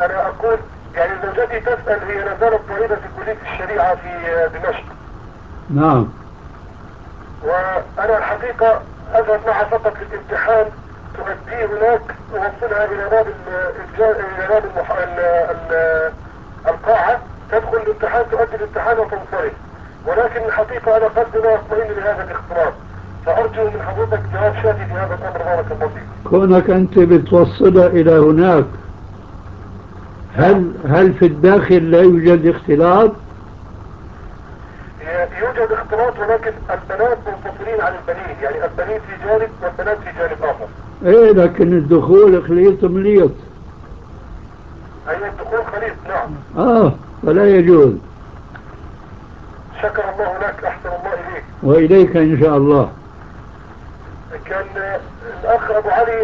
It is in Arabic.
أنا أقول يعني زوجتي تسأل، هي لا زالت طالبة في كلية الشريعة في دمشق. نعم. وأنا الحقيقة أذهب معها فقط للامتحان، تؤديه هناك، توصلها إلى باب إلى باب القاعة، تدخل الامتحان، تؤدي الامتحان وتنصرف. ولكن الحقيقة أنا قلبي لا يطمئن لهذا الاختلاط، فأرجو من حضرتك جواب شافي في هذا الأمر، بارك الله فيك. كونك أنت بتوصلها إلى هناك، نعم. هل في الداخل لا يوجد اختلاط؟ يوجد اختلاط، ولكن البنات منفصلين عن البنين، يعني البنين في جانب والبنات في جانب آخر. إيه، لكن الدخول خليط مليط. أي الدخول خليط، نعم. فلا يجوز. شكر الله لك، أحسن الله إليك. وإليك إن شاء الله. كان الأخ أبو علي